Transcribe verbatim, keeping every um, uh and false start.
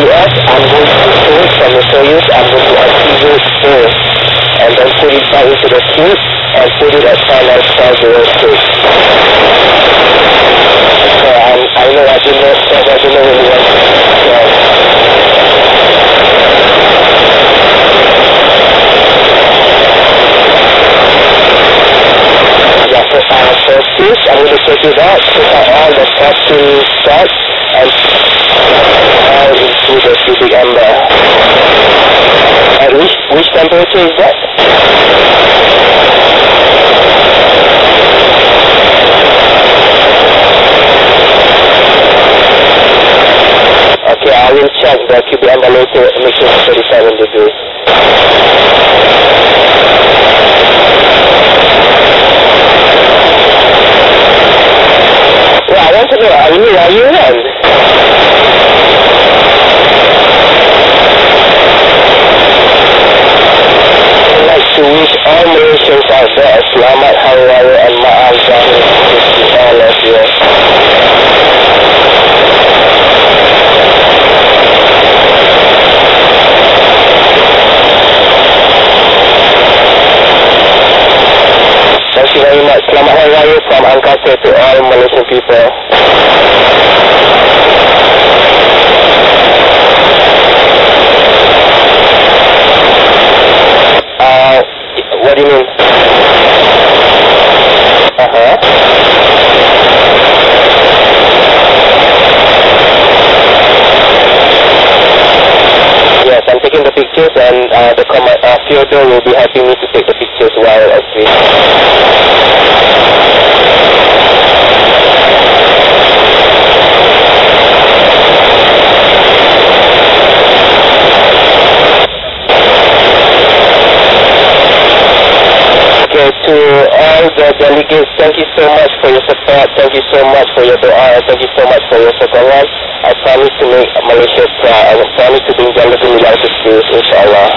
D S, I'm going to pull from the Soyuz, I'm going to activate four, and then put it back into the suit, and put it at final four zero six. So I'm, I know I didn't know, so I didn't know really what to Yeah, so uh, for this, I'm going to take it out, take out all the capsule spots, and all into the cubic amber. At which, which temperature is that? Okay, I will check the cubic amber later, make sure it's thirty-seven degrees. Well, I want to know, are you, are you in? I'd like to wish all Malaysians out there Selamat Hari Raya and Maaf Zahir to all of you. Thank you very much. Selamat Hari Raya from Angkasa to all Malaysian people. Uh, what do you mean? Uh-huh. Yes, I'm taking the pictures, and uh, the com uh, Theodore will be helping me to take the pictures while I speak. To all the delegates, thank you so much for your support, thank you so much for your dua, and thank you so much for your sokongan. I promise to make Malaysia proud, I promise to bring Jannah to Nilai to schools, insyaAllah.